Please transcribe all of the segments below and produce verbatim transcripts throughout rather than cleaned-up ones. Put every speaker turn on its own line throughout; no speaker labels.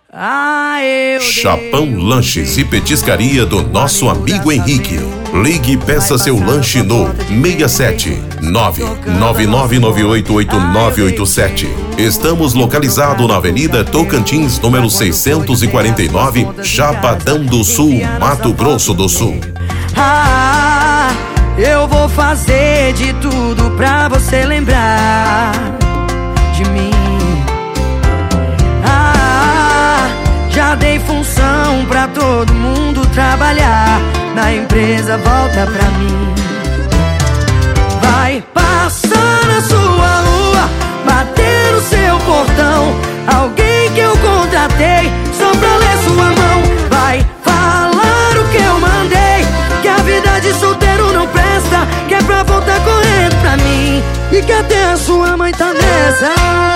Ah, eu
Chapão Lanches e Petiscaria do nosso amigo Henrique. Ligue e peça seu lanche no seis sete nove nove nove nove oito oito nove oito sete. Estamos localizados na Avenida Tocantins, número seiscentos e quarenta e nove, Chapadão do Sul, Mato Grosso do Sul.
Ah, eu vou fazer de tudo pra você lembrar de mim. Já dei função pra todo mundo trabalhar, na empresa volta pra mim. Vai passar na sua rua, bater no seu portão, alguém que eu contratei só pra ler sua mão. Vai falar o que eu mandei, que a vida de solteiro não presta, que é pra voltar correndo pra mim, e que até a sua mãe tá nessa.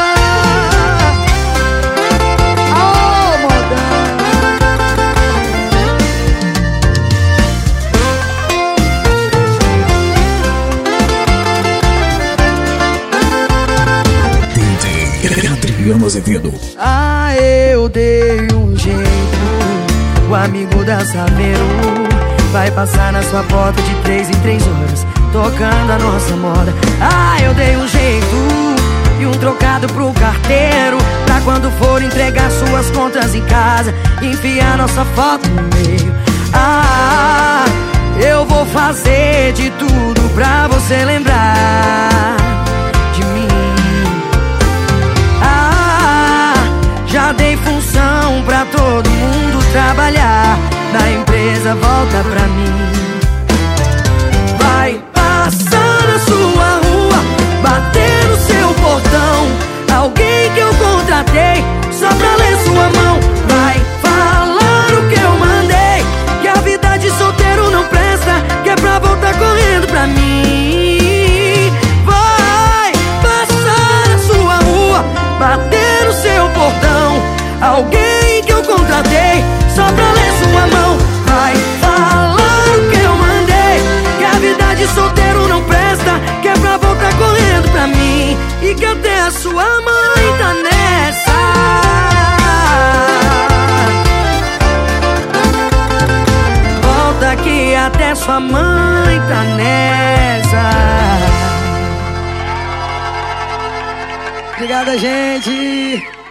Ah, eu dei um jeito, o amigo da Saveiro vai passar na sua porta de três em três horas, tocando a nossa moda. Ah, eu dei um jeito e um trocado pro carteiro, pra quando for entregar suas contas em casa, enfiar nossa foto no meio. Ah, eu vou fazer de tudo pra você lembrar de mim. Já dei função pra todo mundo trabalhar, na empresa volta pra mim. Vai passar na sua rua, bater no seu portão, alguém que eu contratei só pra ler sua mão. Vai falar o que eu mandei, que a vida de solteiro não presta, que é pra voltar correndo pra mim. Vai passar na sua rua, bater no seu portão, alguém que eu contratei só pra ler sua mão. Vai falar o que eu mandei, que a vida de solteiro não presta, que é pra voltar correndo pra mim, e que até a sua mãe tá nessa. Volta que até sua mãe tá nessa. Obrigada, gente.